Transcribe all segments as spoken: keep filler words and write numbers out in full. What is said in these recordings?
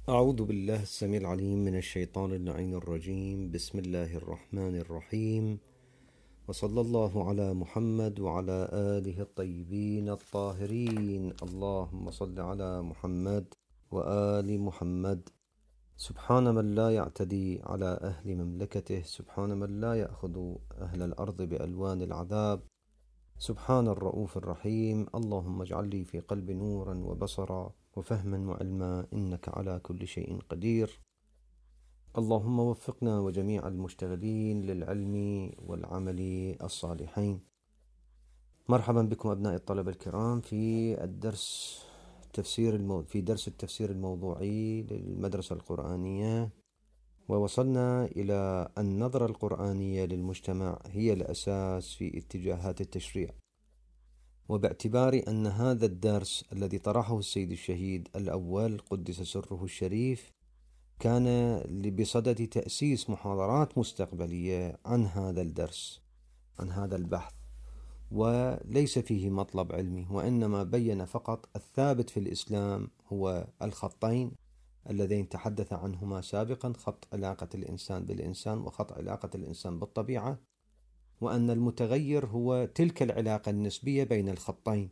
أعوذ بالله السميع العليم من الشيطان اللعين الرجيم. بسم الله الرحمن الرحيم، وصلى الله على محمد وعلى آله الطيبين الطاهرين. اللهم صل على محمد وآل محمد. سبحان من لا يعتدي على أهل مملكته، سبحان من لا يأخذ أهل الأرض بألوان العذاب، سبحان الرؤوف الرحيم. اللهم اجعل لي في قلبي نورا وبصرا وفهما وعلما، إنك على كل شيء قدير. اللهم وفقنا وجميع المشتغلين للعلم والعمل الصالحين. مرحبا بكم أبناء الطلبة الكرام في الدرس التفسير المو... في درس التفسير الموضوعي للمدرسة القرآنية، ووصلنا إلى النظرة القرآنية للمجتمع هي الأساس في اتجاهات التشريع. وباعتبار أن هذا الدرس الذي طرحه السيد الشهيد الأول قدس سره الشريف كان بصدد تأسيس محاضرات مستقبلية عن هذا الدرس، عن هذا البحث، وليس فيه مطلب علمي، وإنما بين فقط الثابت في الإسلام هو الخطين اللذين تحدث عنهما سابقا: خط علاقة الإنسان بالإنسان وخط علاقة الإنسان بالطبيعة، وأن المتغير هو تلك العلاقة النسبية بين الخطين.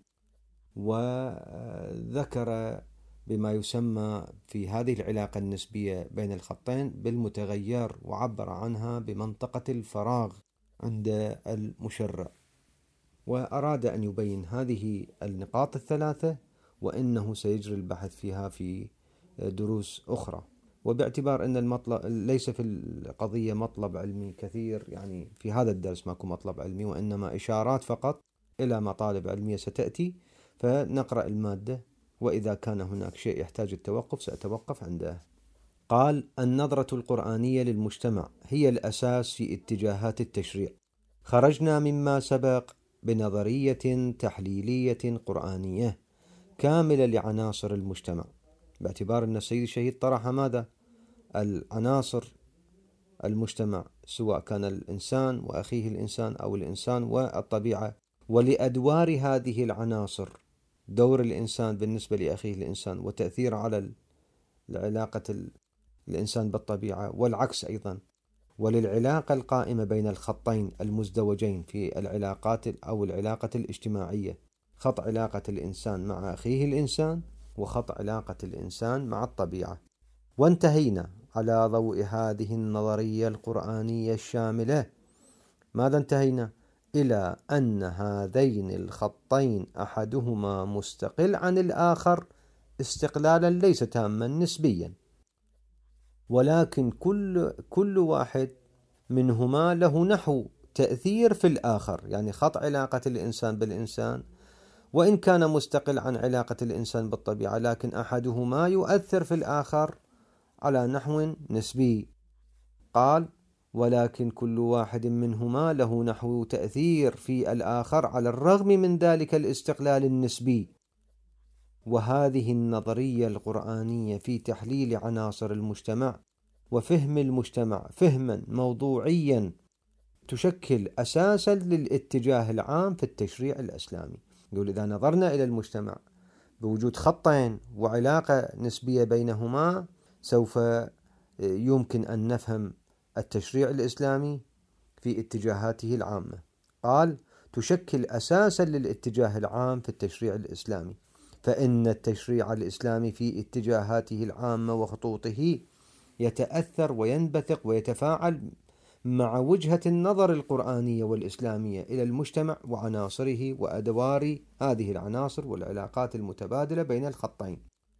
وذكر بما يسمى في هذه العلاقة النسبية بين الخطين بالمتغير، وعبر عنها بمنطقة الفراغ عند المشرع، وأراد أن يبين هذه النقاط الثلاثة، وإنه سيجري البحث فيها في دروس أخرى. وباعتبار أن المطلب ليس في القضية مطلب علمي كثير، يعني في هذا الدرس ماكو مطلب علمي وإنما إشارات فقط إلى مطالب علمية ستأتي، فنقرأ المادة، وإذا كان هناك شيء يحتاج التوقف سأتوقف عنده. قال: النظرة القرآنية للمجتمع هي الأساس في اتجاهات التشريع. خرجنا مما سبق بنظرية تحليلية قرآنية كاملة لعناصر المجتمع، باعتبار أن السيد الشهيد طرح ماذا؟ العناصر المجتمع، سواء كان الإنسان وأخيه الإنسان أو الإنسان والطبيعة، ولأدوار هذه العناصر، دور الإنسان بالنسبة لأخيه الإنسان وتأثير على العلاقة الإنسان بالطبيعة، والعكس أيضا، وللعلاقة القائمة بين الخطين المزدوجين في العلاقات أو العلاقة الاجتماعية: خط علاقة الإنسان مع أخيه الإنسان وخط علاقة الإنسان مع الطبيعة. وانتهينا على ضوء هذه النظرية القرآنية الشاملة. ماذا انتهينا؟ إلى أن هذين الخطين أحدهما مستقل عن الآخر استقلالا ليس تاما نسبيا، ولكن كل كل واحد منهما له نحو تأثير في الآخر، يعني خط علاقة الإنسان بالإنسان وإن كان مستقل عن علاقة الإنسان بالطبيعة، لكن أحدهما يؤثر في الآخر على نحو نسبي. قال: ولكن كل واحد منهما له نحو تأثير في الآخر على الرغم من ذلك الاستقلال النسبي. وهذه النظرية القرآنية في تحليل عناصر المجتمع وفهم المجتمع فهما موضوعيا تشكل أساسا للاتجاه العام في التشريع الإسلامي. يقول: إذا نظرنا إلى المجتمع بوجود خطين وعلاقة نسبية بينهما، سوف يمكن أن نفهم التشريع الإسلامي في اتجاهاته العامة. قال: تشكل أساسا للاتجاه العام في التشريع الإسلامي، فإن التشريع الإسلامي في اتجاهاته العامة وخطوطه يتأثر وينبثق ويتفاعل مع وجهة النظر القرآنية والإسلامية إلى المجتمع وعناصره وأدوار هذه العناصر والعلاقات المتبادلة بين الخطين.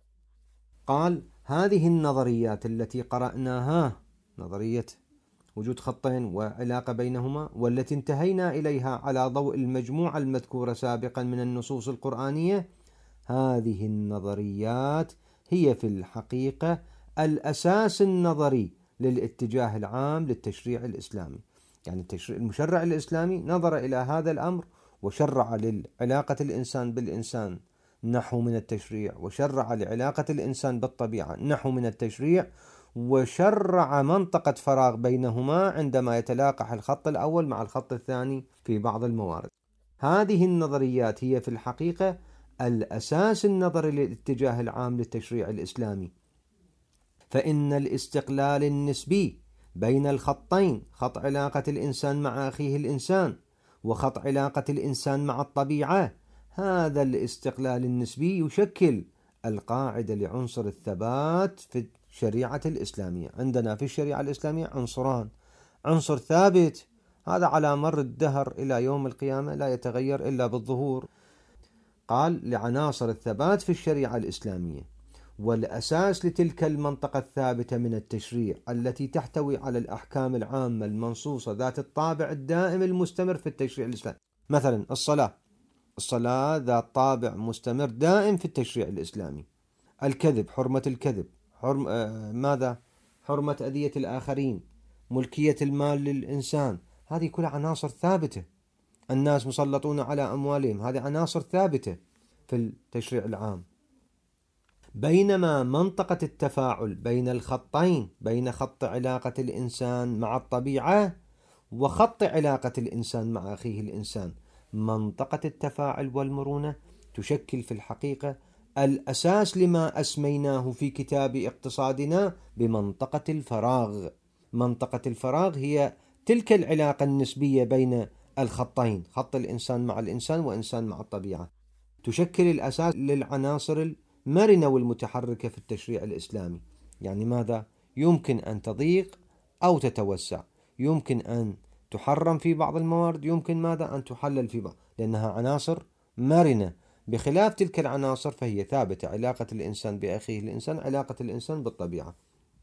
قال: هذه النظريات التي قرأناها، نظرية وجود خطين وعلاقة بينهما، والتي انتهينا إليها على ضوء المجموعة المذكورة سابقا من النصوص القرآنية، هذه النظريات هي في الحقيقة الأساس النظري للاتجاه العام للتشريع الإسلامي. يعني التشريع المشرع الإسلامي نظر إلى هذا الأمر وشرع للعلاقة الإنسان بالإنسان نحو من التشريع، وشرع لعلاقة الإنسان بالطبيعة نحو من التشريع، وشرع منطقة فراغ بينهما عندما يتلاقح الخط الأول مع الخط الثاني في بعض الموارد. هذه النظريات هي في الحقيقة الأساس النظري للاتجاه العام للتشريع الإسلامي، فإن الاستقلال النسبي بين الخطين، خط علاقة الإنسان مع أخيه الإنسان وخط علاقة الإنسان مع الطبيعة، هذا الاستقلال النسبي يشكل القاعدة لعنصر الثبات في الشريعة الإسلامية. عندنا في الشريعة الإسلامية عنصران: عنصر ثابت هذا على مر الدهر إلى يوم القيامة لا يتغير إلا بالظهور، قال لعناصر الثبات في الشريعة الإسلامية، والأساس لتلك المنطقة الثابتة من التشريع التي تحتوي على الأحكام العامة المنصوصة ذات الطابع الدائم المستمر في التشريع الإسلامي. مثلا الصلاة، الصلاة ذات طابع مستمر دائم في التشريع الإسلامي. الكذب، حرمة الكذب، حرم آه ماذا؟ حرمة أذية الآخرين، ملكية المال للإنسان، هذه كلها عناصر ثابتة. الناس مسلطون على أموالهم، هذه عناصر ثابتة في التشريع العام. بينما منطقة التفاعل بين الخطين، بين خط علاقة الإنسان مع الطبيعة وخط علاقة الإنسان مع أخيه الإنسان، منطقة التفاعل والمرونة تشكل في الحقيقة الأساس لما أسميناه في كتاب اقتصادنا بمنطقة الفراغ. منطقة الفراغ هي تلك العلاقة النسبية بين الخطين، خط الإنسان مع الإنسان وإنسان مع الطبيعة، تشكل الأساس للعناصر المرنة والمتحركة في التشريع الإسلامي. يعني ماذا؟ يمكن أن تضيق أو تتوسع، يمكن أن تحرم في بعض الموارد، يمكن ماذا؟ أن تحلل في بعض، لأنها عناصر مرنة. بخلاف تلك العناصر فهي ثابتة، علاقة الإنسان بأخيه الإنسان، علاقة الإنسان بالطبيعة.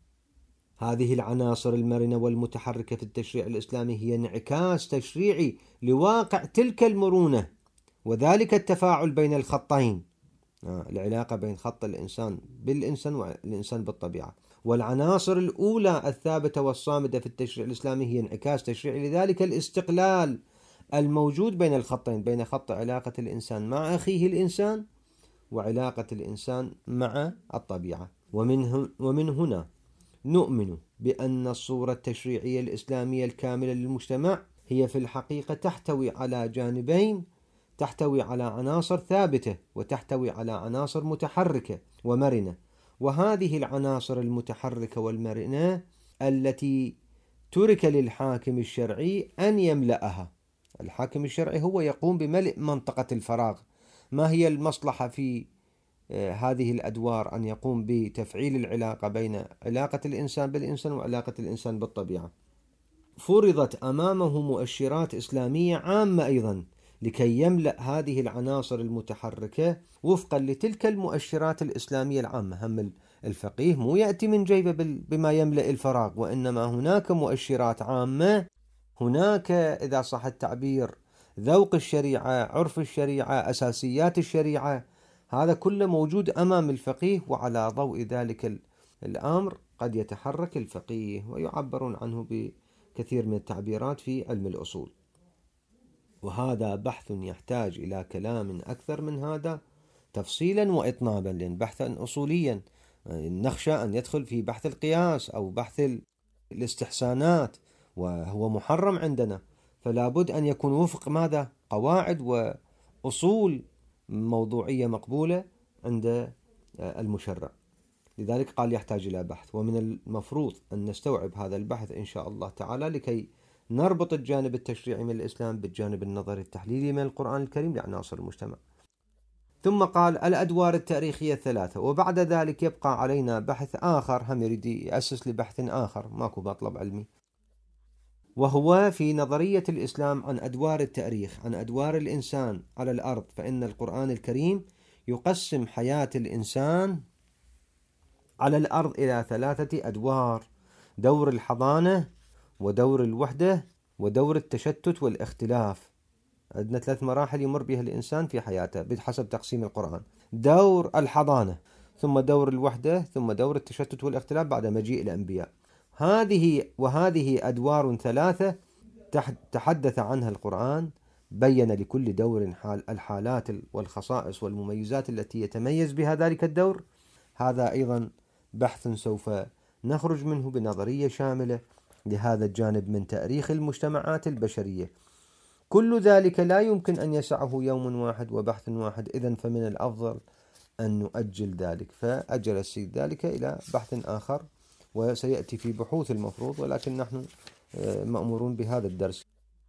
هذه العناصر المرنة والمتحركة في التشريع الإسلامي هي انعكاس تشريعي لواقع تلك المرونة، وذلك التفاعل بين الخطين، العلاقة بين خط الإنسان بالإنسان والإنسان بالطبيعة. والعناصر الأولى الثابتة والصامدة في التشريع الإسلامي هي انعكاس تشريعي لذلك الاستقلال الموجود بين الخطين، بين خط علاقة الإنسان مع أخيه الإنسان وعلاقة الإنسان مع الطبيعة. ومن ومن هنا نؤمن بأن الصورة التشريعية الإسلامية الكاملة للمجتمع هي في الحقيقة تحتوي على جانبين، تحتوي على عناصر ثابتة وتحتوي على عناصر متحركة ومرنة. وهذه العناصر المتحركة والمرنة التي ترك للحاكم الشرعي أن يملأها. الحاكم الشرعي هو يقوم بملء منطقة الفراغ. ما هي المصلحة في هذه الأدوار؟ أن يقوم بتفعيل العلاقة بين علاقة الإنسان بالإنسان وعلاقة الإنسان بالطبيعة. فرضت أمامه مؤشرات إسلامية عامة أيضا لكي يملأ هذه العناصر المتحركة وفقا لتلك المؤشرات الإسلامية العامة. هم الفقيه مو يأتي من جيبه بما يملأ الفراغ، وإنما هناك مؤشرات عامة، هناك إذا صح التعبير ذوق الشريعة، عرف الشريعة، أساسيات الشريعة، هذا كله موجود أمام الفقيه، وعلى ضوء ذلك الأمر قد يتحرك الفقيه، ويعبرون عنه بكثير من التعبيرات في علم الأصول. وهذا بحث يحتاج إلى كلام أكثر من هذا تفصيلا وإطنابا، لأن بحثا أصوليا نخشى أن يدخل في بحث القياس أو بحث الاستحسانات، وهو محرم عندنا، فلا بد أن يكون وفق ماذا؟ قواعد وأصول موضوعية مقبولة عند المشرع. لذلك قال يحتاج إلى بحث، ومن المفروض أن نستوعب هذا البحث إن شاء الله تعالى لكي نربط الجانب التشريعي من الإسلام بالجانب النظري التحليلي من القرآن الكريم لعناصر المجتمع. ثم قال الأدوار التاريخية الثلاثة. وبعد ذلك يبقى علينا بحث آخر، هم يريد يأسس لبحث آخر، ماكو مطلب علمي، وهو في نظرية الإسلام عن أدوار التاريخ، عن أدوار الإنسان على الأرض. فإن القرآن الكريم يقسم حياة الإنسان على الأرض إلى ثلاثة أدوار: دور الحضانة، ودور الوحدة، ودور التشتت والاختلاف. عندنا ثلاث مراحل يمر بها الإنسان في حياته بحسب تقسيم القرآن: دور الحضانة، ثم دور الوحدة، ثم دور التشتت والاختلاف بعد مجيء الأنبياء. هذه وهذه أدوار ثلاثة تحدث عنها القرآن، بين لكل دور حال الحالات والخصائص والمميزات التي يتميز بها ذلك الدور. هذا أيضا بحث سوف نخرج منه بنظرية شاملة لهذا الجانب من تاريخ المجتمعات البشرية. كل ذلك لا يمكن أن يسعه يوم واحد وبحث واحد، إذن فمن الأفضل أن نؤجل ذلك، فأجل السيد ذلك إلى بحث آخر وسيأتي في بحوث المفروض، ولكن نحن مأمورون بهذا الدرس.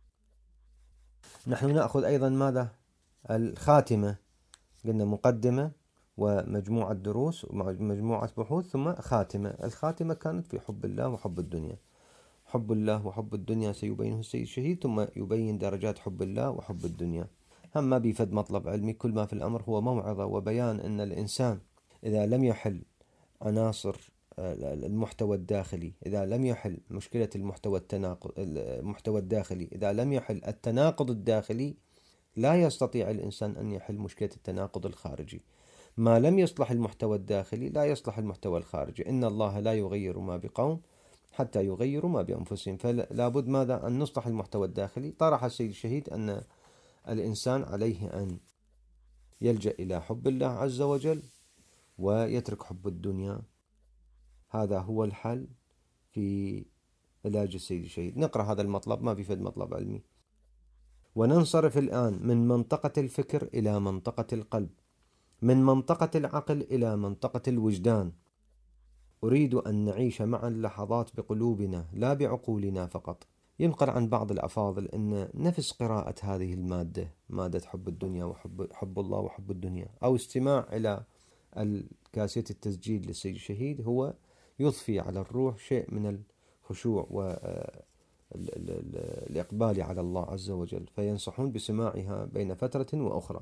نحن نأخذ أيضا ماذا؟ الخاتمة، قلنا مقدمة ومجموعة دروس ومجموعة بحوث ثم خاتمة. الخاتمة كانت في حب الله وحب الدنيا. حب الله وحب الدنيا سيبينه السيد الشهيد، ثم يبين درجات حب الله وحب الدنيا. هم ما بيفد مطلب علمي، كل ما في الأمر هو موعظة وبيان أن الإنسان إذا لم يحل عناصر المحتوى الداخلي، إذا لم يحل مشكلة المحتوى التناقض المحتوى الداخلي، إذا لم يحل التناقض الداخلي، لا يستطيع الإنسان أن يحل مشكلة التناقض الخارجي. ما لم يصلح المحتوى الداخلي لا يصلح المحتوى الخارجي. إن الله لا يغير ما بقوم حتى يغيروا ما بأنفسهم. فلا بد ماذا؟ أن نصلح المحتوى الداخلي. طرح السيد الشهيد أن الإنسان عليه أن يلجأ إلى حب الله عز وجل ويترك حب الدنيا. هذا هو الحل في علاج السيد الشهيد. نقرأ هذا المطلب، ما بيفيد مطلب علمي. وننصرف الآن من منطقة الفكر إلى منطقة القلب، من منطقة العقل إلى منطقة الوجدان. أريد أن نعيش معا لحظات بقلوبنا لا بعقولنا فقط. ينقل عن بعض الأفاضل أن نفس قراءة هذه المادة، مادة حب الدنيا وحب حب الله وحب الدنيا، أو استماع إلى الكاسية التسجيل للسيد الشهيد، هو يضفي على الروح شيء من الخشوع والإقبال على الله عز وجل، فينصحون بسماعها بين فترة وأخرى.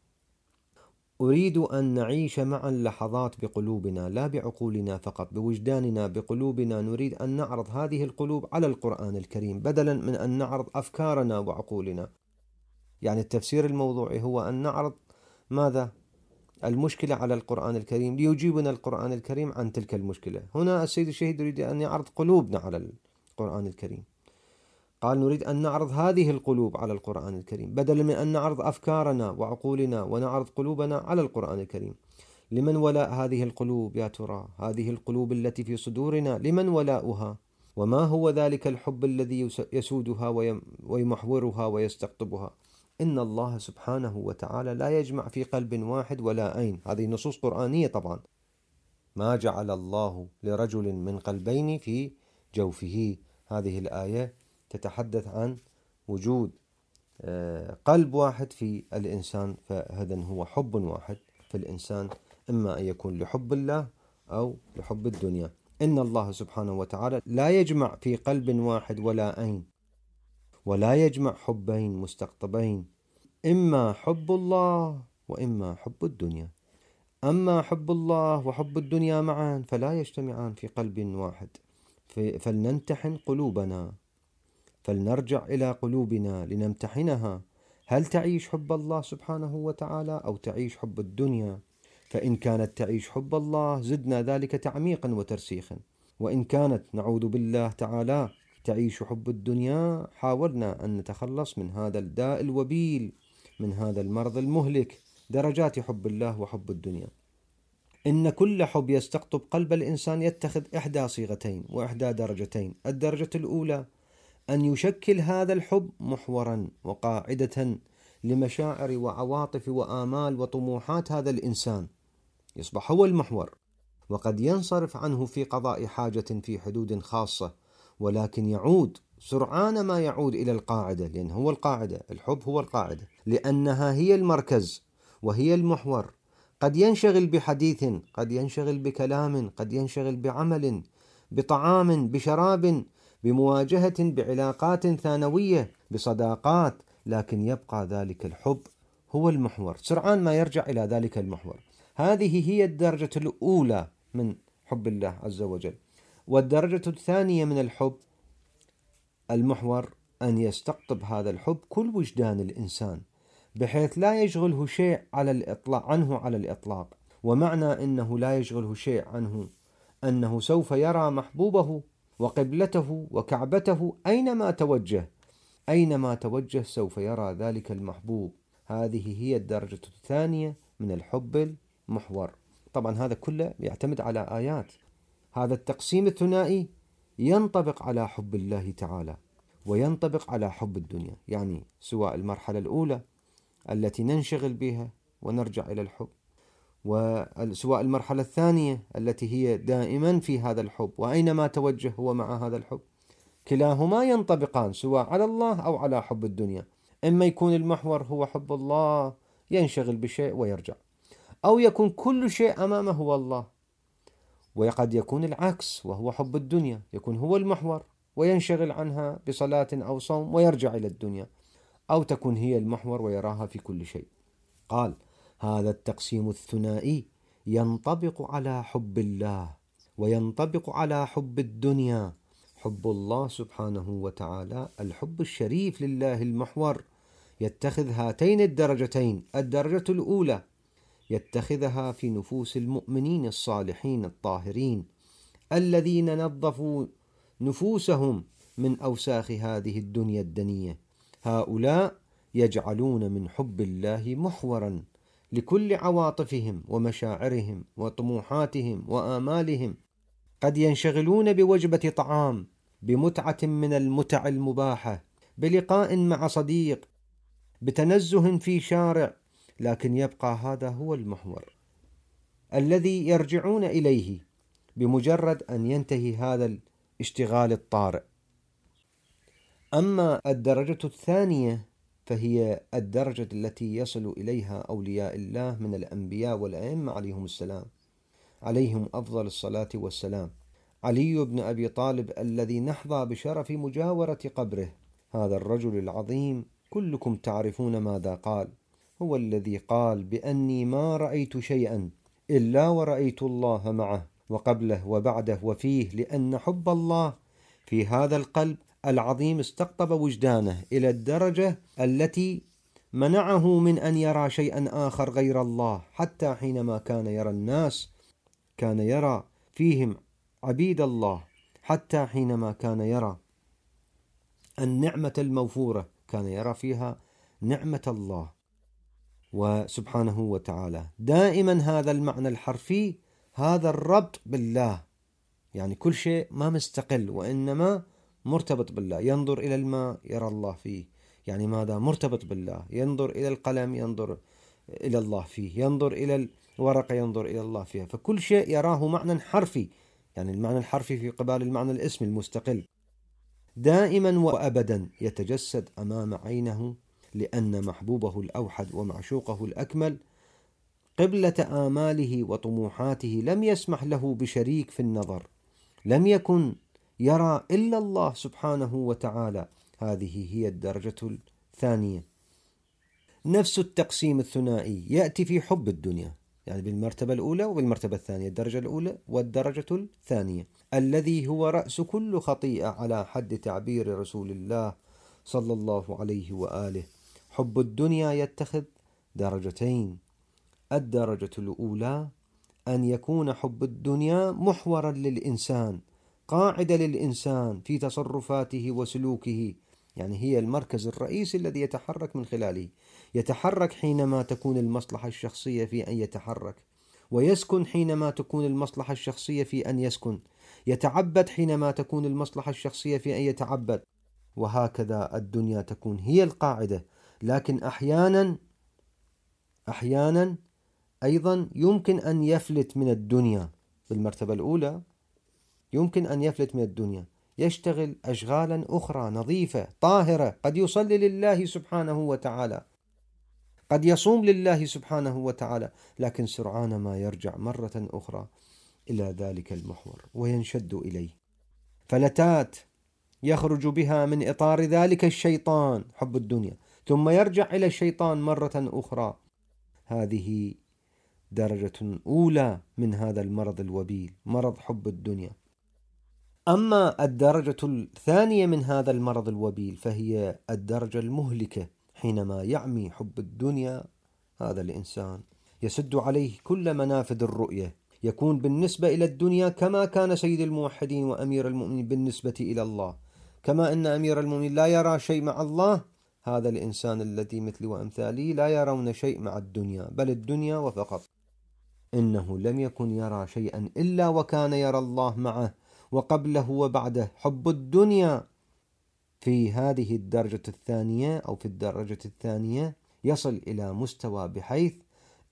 أريد أن نعيش معا لحظات بقلوبنا لا بعقولنا فقط، بوجداننا بقلوبنا. نريد أن نعرض هذه القلوب على القرآن الكريم بدلا من أن نعرض أفكارنا وعقولنا. يعني التفسير الموضوعي هو أن نعرض ماذا؟ المشكلة على القرآن الكريم ليجيبنا القرآن الكريم عن تلك المشكلة. هنا السيد الشهيد يريد أن يعرض قلوبنا على القرآن الكريم. قال نريد أن نعرض هذه القلوب على القرآن الكريم بدلا من أن نعرض أفكارنا وعقولنا، ونعرض قلوبنا على القرآن الكريم. لمن ولاء هذه القلوب يا ترى؟ هذه القلوب التي في صدورنا لمن ولاؤها؟ وما هو ذلك الحب الذي يسودها ويمحورها ويستقطبها؟ إن الله سبحانه وتعالى لا يجمع في قلب واحد ولا عين. هذه نصوص قرآنية طبعا. ما جعل الله لرجل من قلبين في جوفه. هذه الآية تتحدث عن وجود قلب واحد في الإنسان، فهذا هو حب واحد في الإنسان، إما أن يكون لحب الله أو لحب الدنيا. إن الله سبحانه وتعالى لا يجمع في قلب واحد ولا عين، ولا يجمع حبين مستقطبين، إما حب الله وإما حب الدنيا. أما حب الله وحب الدنيا معا فلا يجتمعان في قلب واحد. فلنمتحن قلوبنا، فلنرجع إلى قلوبنا لنمتحنها. هل تعيش حب الله سبحانه وتعالى أو تعيش حب الدنيا؟ فإن كانت تعيش حب الله زدنا ذلك تعميقا وترسيخا، وإن كانت نعوذ بالله تعالى تعيش حب الدنيا حاولنا أن نتخلص من هذا الداء الوبيل، من هذا المرض المهلك. درجات حب الله وحب الدنيا. إن كل حب يستقطب قلب الإنسان يتخذ إحدى صيغتين وإحدى درجتين. الدرجة الأولى أن يشكل هذا الحب محورا وقاعدة لمشاعر وعواطف وآمال وطموحات هذا الإنسان، يصبح هو المحور، وقد ينصرف عنه في قضاء حاجة في حدود خاصة، ولكن يعود سرعان ما يعود إلى القاعدة، لأن هو القاعدة، الحب هو القاعدة، لأنها هي المركز وهي المحور. قد ينشغل بحديث، قد ينشغل بكلام، قد ينشغل بعمل، بطعام، بشراب، بمواجهة، بعلاقات ثانوية، بصداقات، لكن يبقى ذلك الحب هو المحور. سرعان ما يرجع إلى ذلك المحور. هذه هي الدرجة الأولى من حب الله عز وجل. والدرجة الثانية من الحب المحور أن يستقطب هذا الحب كل وجدان الإنسان، بحيث لا يشغله شيء على الإطلاق عنه على الإطلاق. ومعنى أنه لا يشغله شيء عنه أنه سوف يرى محبوبه وقبلته وكعبته أينما توجه، أينما توجه سوف يرى ذلك المحبوب. هذه هي الدرجة الثانية من الحب المحور. طبعا هذا كله يعتمد على آيات. هذا التقسيم الثنائي ينطبق على حب الله تعالى وينطبق على حب الدنيا، يعني سواء المرحلة الأولى التي ننشغل بها ونرجع إلى الحب، وسواء المرحلة الثانية التي هي دائما في هذا الحب، وأينما توجه هو مع هذا الحب، كلاهما ينطبقان سواء على الله أو على حب الدنيا. إما يكون المحور هو حب الله ينشغل بشيء ويرجع، أو يكون كل شيء أمامه هو الله، وقد يكون العكس وهو حب الدنيا يكون هو المحور وينشغل عنها بصلاة أو صوم ويرجع إلى الدنيا، أو تكون هي المحور ويراها في كل شيء. قال: هذا التقسيم الثنائي ينطبق على حب الله وينطبق على حب الدنيا. حب الله سبحانه وتعالى الحب الشريف لله المحور يتخذ هاتين الدرجتين، الدرجة الأولى يتخذها في نفوس المؤمنين الصالحين الطاهرين الذين نظفوا نفوسهم من أوساخ هذه الدنيا الدنية. هؤلاء يجعلون من حب الله محورا لكل عواطفهم ومشاعرهم وطموحاتهم وآمالهم. قد ينشغلون بوجبة طعام، بمتعة من المتع المباحة، بلقاء مع صديق، بتنزه في شارع، لكن يبقى هذا هو المحور الذي يرجعون إليه بمجرد أن ينتهي هذا الاشتغال الطارئ. أما الدرجة الثانية فهي الدرجة التي يصل إليها أولياء الله من الأنبياء والأئمة عليهم السلام، عليهم أفضل الصلاة والسلام. علي بن أبي طالب الذي نحظى بشرف مجاورة قبره، هذا الرجل العظيم كلكم تعرفون ماذا قال. هو الذي قال بأني ما رأيت شيئا إلا ورأيت الله معه وقبله وبعده وفيه، لأن حب الله في هذا القلب العظيم استقطب وجدانه إلى الدرجة التي منعه من أن يرى شيئا آخر غير الله. حتى حينما كان يرى الناس كان يرى فيهم عبيد الله، حتى حينما كان يرى النعمة الموفورة كان يرى فيها نعمة الله وسبحانه وتعالى. دائما هذا المعنى الحرفي، هذا الربط بالله، يعني كل شيء ما مستقل وإنما مرتبط بالله. ينظر إلى الماء يرى الله فيه، يعني ماذا؟ مرتبط بالله. ينظر إلى القلم ينظر إلى الله فيه، ينظر إلى الورقة ينظر إلى الله فيها. فكل شيء يراه معنى حرفي، يعني المعنى الحرفي في قبال المعنى الاسمي المستقل، دائما وأبدا يتجسد أمام عينه، لأن محبوبه الأوحد ومعشوقه الأكمل قبلة آماله وطموحاته لم يسمح له بشريك في النظر، لم يكن يرى إلا الله سبحانه وتعالى. هذه هي الدرجة الثانية. نفس التقسيم الثنائي يأتي في حب الدنيا، يعني بالمرتبة الأولى وبالمرتبة الثانية، الدرجة الأولى والدرجة الثانية، الذي هو رأس كل خطيئة على حد تعبير رسول الله صلى الله عليه وآله. حب الدنيا يتخذ درجتين. الدرجة الأولى أن يكون حب الدنيا محورا للإنسان، قاعدة للإنسان في تصرفاته وسلوكه، يعني هي المركز الرئيسي الذي يتحرك من خلاله. يتحرك حينما تكون المصلحة الشخصية في أن يتحرك، ويسكن حينما تكون المصلحة الشخصية في أن يسكن، يتعبد حينما تكون المصلحة الشخصية في أن يتعبد، وهكذا الدنيا تكون هي القاعدة. لكن أحيانا أحيانا أيضا يمكن أن يفلت من الدنيا. بالمرتبة الأولى يمكن أن يفلت من الدنيا، يشتغل أشغالا أخرى نظيفة طاهرة، قد يصلي لله سبحانه وتعالى، قد يصوم لله سبحانه وتعالى، لكن سرعان ما يرجع مرة أخرى إلى ذلك المحور وينشد إليه، فلتات يخرج بها من إطار ذلك الشيطان حب الدنيا، ثم يرجع إلى الشيطان مرة أخرى. هذه درجة أولى من هذا المرض الوبيل، مرض حب الدنيا. أما الدرجة الثانية من هذا المرض الوبيل فهي الدرجة المهلكة، حينما يعمي حب الدنيا هذا الإنسان، يسد عليه كل منافذ الرؤية، يكون بالنسبة إلى الدنيا كما كان سيد الموحدين وأمير المؤمنين بالنسبة إلى الله. كما أن أمير المؤمنين لا يرى شيء مع الله، هذا الإنسان الذي مثلي وأمثالي لا يرون شيء مع الدنيا، بل الدنيا وفقط. إنه لم يكن يرى شيئا إلا وكان يرى الله معه وقبله وبعده. حب الدنيا في هذه الدرجة الثانية أو في الدرجة الثانية يصل إلى مستوى بحيث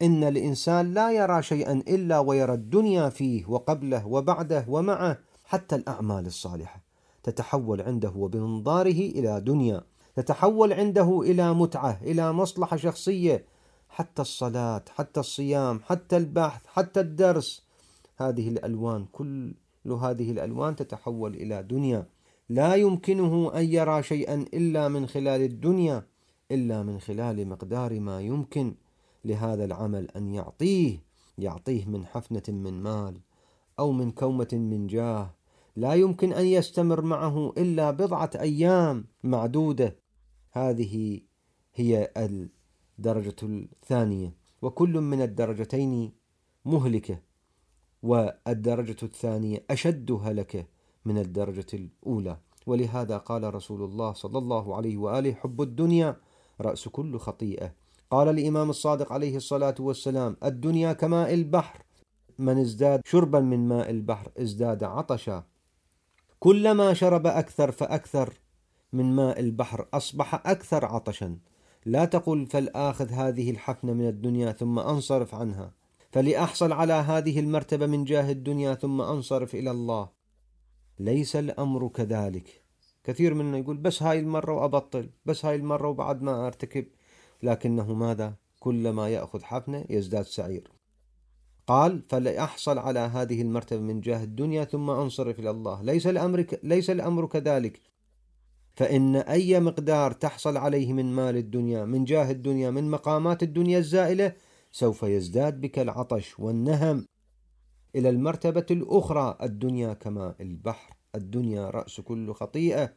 إن الإنسان لا يرى شيئا إلا ويرى الدنيا فيه وقبله وبعده ومعه، حتى الأعمال الصالحة تتحول عنده وبمنظاره إلى دنيا، تتحول عنده إلى متعة، إلى مصلحة شخصية، حتى الصلاة، حتى الصيام، حتى البحث، حتى الدرس. هذه الألوان، كل هذه الألوان تتحول إلى دنيا. لا يمكنه أن يرى شيئا إلا من خلال الدنيا، إلا من خلال مقدار ما يمكن لهذا العمل أن يعطيه يعطيه من حفنة من مال أو من كومة من جاه. لا يمكن أن يستمر معه إلا بضعة أيام معدودة. هذه هي الدرجة الثانية، وكل من الدرجتين مهلكة، والدرجة الثانية أشد هلكة من الدرجة الأولى. ولهذا قال رسول الله صلى الله عليه وآله: حب الدنيا رأس كل خطيئة. قال الإمام الصادق عليه الصلاة والسلام: الدنيا كماء البحر، من ازداد شربا من ماء البحر ازداد عطشا، كلما شرب أكثر فأكثر من ماء البحر أصبح أكثر عطشا. لا تقل فلآخذ هذه الحفنة من الدنيا ثم أنصرف عنها، فلأحصل على هذه المرتبة من جاه الدنيا ثم أنصرف إلى الله. ليس الأمر كذلك. كثير منا يقول بس هاي المرة وأبطل، بس هاي المرة وبعد ما أرتكب، لكنه ماذا؟ كلما يأخذ حفنة يزداد سعير. قال: فلأحصل على هذه المرتبة من جاه الدنيا ثم أنصرف إلى الله. ليس الأمر ليس الأمر كذلك، فإن أي مقدار تحصل عليه من مال الدنيا، من جاه الدنيا، من مقامات الدنيا الزائلة، سوف يزداد بك العطش والنهم إلى المرتبة الأخرى. الدنيا كماء البحر، الدنيا رأس كل خطيئة.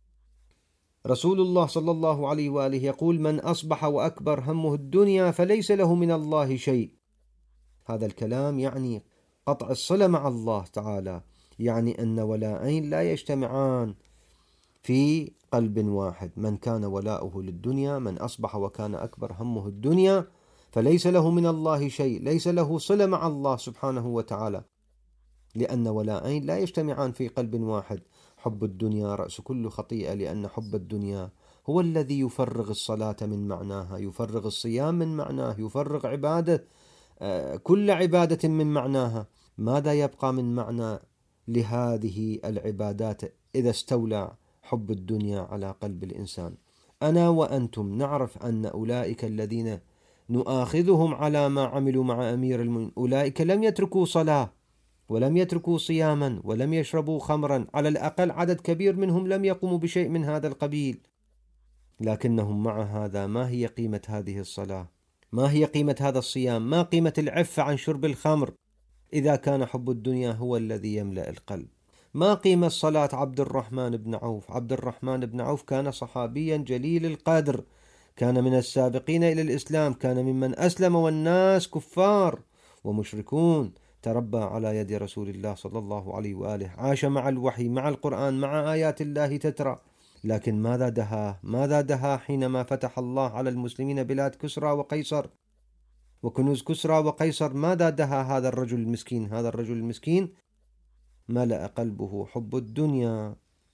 رسول الله صلى الله عليه وآله يقول: من أصبح وأكبر همه الدنيا فليس له من الله شيء. هذا الكلام يعني قطع الصلة مع الله تعالى، يعني أن ولاءين لا يجتمعان في قلب واحد. من كان ولاؤه للدنيا، من أصبح وكان أكبر همه الدنيا، فليس له من الله شيء، ليس له صلة مع الله سبحانه وتعالى، لأن ولاءين لا يجتمعان في قلب واحد. حب الدنيا رأس كل خطيئة، لأن حب الدنيا هو الذي يفرغ الصلاة من معناها، يفرغ الصيام من معناه، يفرغ عبادة كل عبادة من معناها. ماذا يبقى من معنى لهذه العبادات إذا استولى حب الدنيا على قلب الإنسان؟ أنا وأنتم نعرف أن أولئك الذين نؤاخذهم على ما عملوا مع أمير المؤمنين، أولئك لم يتركوا صلاة ولم يتركوا صياما ولم يشربوا خمرا، على الأقل عدد كبير منهم لم يقوموا بشيء من هذا القبيل، لكنهم مع هذا ما هي قيمة هذه الصلاة؟ ما هي قيمة هذا الصيام؟ ما قيمة العفة عن شرب الخمر إذا كان حب الدنيا هو الذي يملأ القلب؟ ما قيمة صلاة عبد الرحمن بن عوف؟ عبد الرحمن بن عوف كان صحابيا جليل القدر، كان من السابقين إلى الإسلام، كان ممن أسلم والناس كفار ومشركون، تربى على يد رسول الله صلى الله عليه وآله، عاش مع الوحي، مع القرآن، مع آيات الله تترى. لكن ماذا دهاه؟ ماذا دهاه حينما فتح الله على المسلمين بلاد كسرى وقيصر وكنوز كسرى وقيصر؟ ماذا دهى هذا الرجل المسكين؟ هذا الرجل المسكين ملأ قلبه حب الدنيا.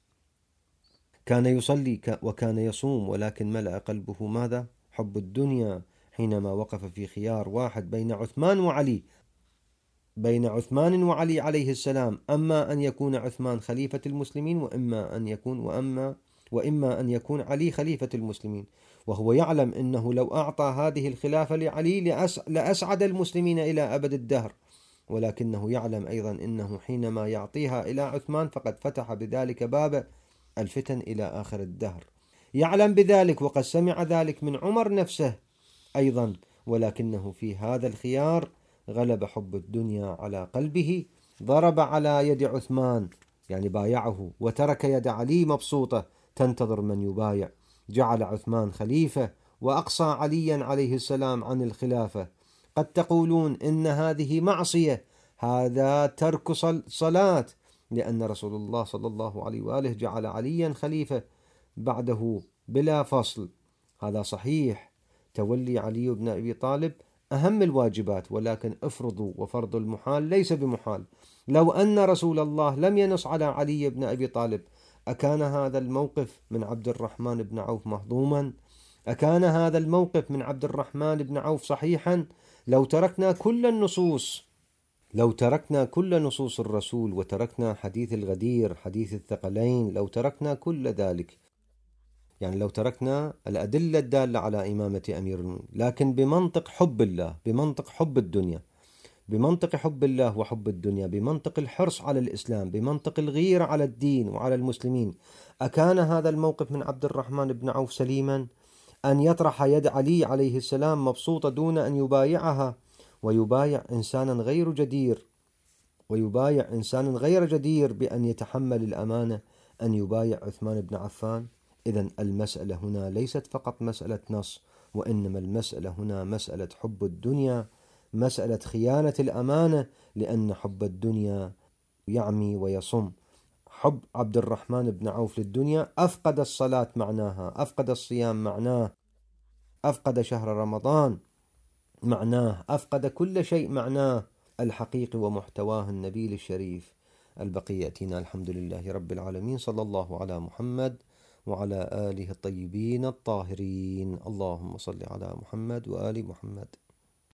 كان يصلي وكان يصوم، ولكن ملأ قلبه ماذا؟ حب الدنيا. حينما وقف في خيار واحد بين عثمان وعلي، بين عثمان وعلي عليه السلام، أما أن يكون عثمان خليفة المسلمين وإما أن يكون وأما وإما أن يكون علي خليفة المسلمين، وهو يعلم أنه لو أعطى هذه الخلافة لعلي لأسعد المسلمين إلى أبد الدهر، ولكنه يعلم أيضا أنه حينما يعطيها إلى عثمان فقد فتح بذلك باب الفتن إلى آخر الدهر. يعلم بذلك، وقد سمع ذلك من عمر نفسه أيضا، ولكنه في هذا الخيار غلب حب الدنيا على قلبه، ضرب على يد عثمان، يعني بايعه، وترك يد علي مبسوطة تنتظر من يبايع. جعل عثمان خليفة وأقصى عليا عليه السلام عن الخلافة. قد تقولون إن هذه معصية، هذا ترك صلاة، لأن رسول الله صلى الله عليه وآله جعل عليا خليفة بعده بلا فصل. هذا صحيح، تولي علي بن أبي طالب أهم الواجبات، ولكن افرضوا وفرض المحال ليس بمحال. لو أن رسول الله لم ينص على علي بن أبي طالب، أكان هذا الموقف من عبد الرحمن بن عوف مهضوما؟ أكان هذا الموقف من عبد الرحمن بن عوف صحيحا؟ لو تركنا كل النصوص لو تركنا كل نصوص الرسول وتركنا حديث الغدير، حديث الثقلين، لو تركنا كل ذلك، يعني لو تركنا الأدلة الدالة على إمامة أمير المؤمنين، لكن بمنطق حب الله، بمنطق حب الدنيا، بمنطق حب الله وحب الدنيا، بمنطق الحرص على الإسلام، بمنطق الغيرة على الدين وعلى المسلمين، أكان هذا الموقف من عبد الرحمن بن عوف سليما؟ أن يطرح يد علي عليه السلام مبسوطة دون أن يبايعها، ويبايع إنسانا غير جدير ويبايع إنسانا غير جدير بأن يتحمل الأمانة، أن يبايع عثمان بن عفان؟ إذن المسألة هنا ليست فقط مسألة نص، وإنما المسألة هنا مسألة حب الدنيا، مسألة خيانة الأمانة، لأن حب الدنيا يعمي ويصم. حب عبد الرحمن بن عوف للدنيا أفقد الصلاة معناها، أفقد الصيام معناه، أفقد شهر رمضان معناه، أفقد كل شيء معناه الحقيقي ومحتواه النبيل الشريف. البقية يأتينا الحمد لله رب العالمين، صلى الله على محمد وعلى آله الطيبين الطاهرين. اللهم صل على محمد وآل محمد.